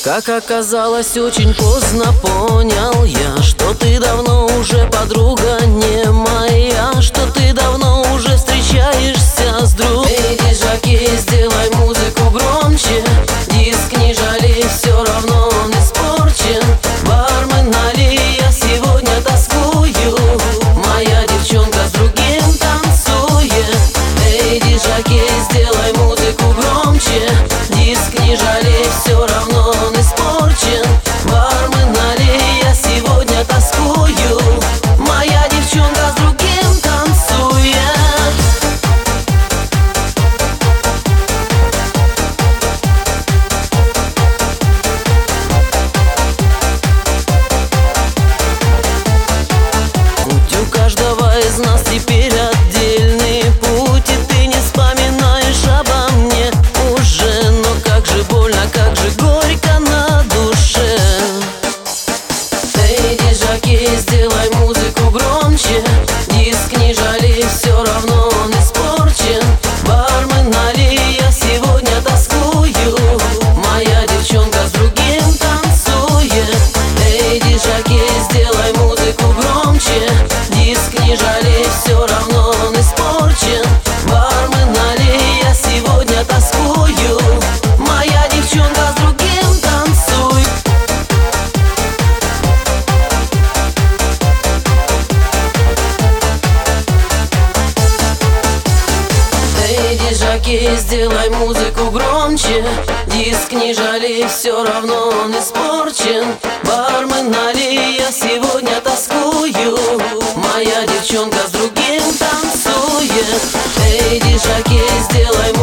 Как оказалось, очень поздно понял я, что ты давно уже подруга не моя, что ты давно уже встречаешься с другом. Эй, диджаки, сделай музыку громче, диск не жалей, все равно он испорчен. Бармен, налей, я сегодня тоскую, моя девчонка с другим танцует. Эй, диджаки, сделай музыку громче, диск не жалей, все равно он испорчен. Бармен, налей, я сегодня тоскую, моя девчонка с другим танцует. Путь у каждого из нас теперь отдельный путь, и ты не вспоминаешь обо мне уже. Но как же больно, как же горько на душе. Эй, диджаки, сделай музыку громче, диск не жалей, все равно он испорчен. Бармен, налей, я сегодня тоскую, моя девчонка с другим танцует. Эй, диджаки, сделай музыку громче, диск не жалей, все равно он испорчен. Бармен, налей, я сегодня тоскую, моя девчонка с другим танцует. Эй, диджаки, сделай музыку громче, диск не жалей, все равно он испорчен. Бармен, налей, я сегодня тоскую, моя девчонка с другим танцует. Эй, диджаки, сделай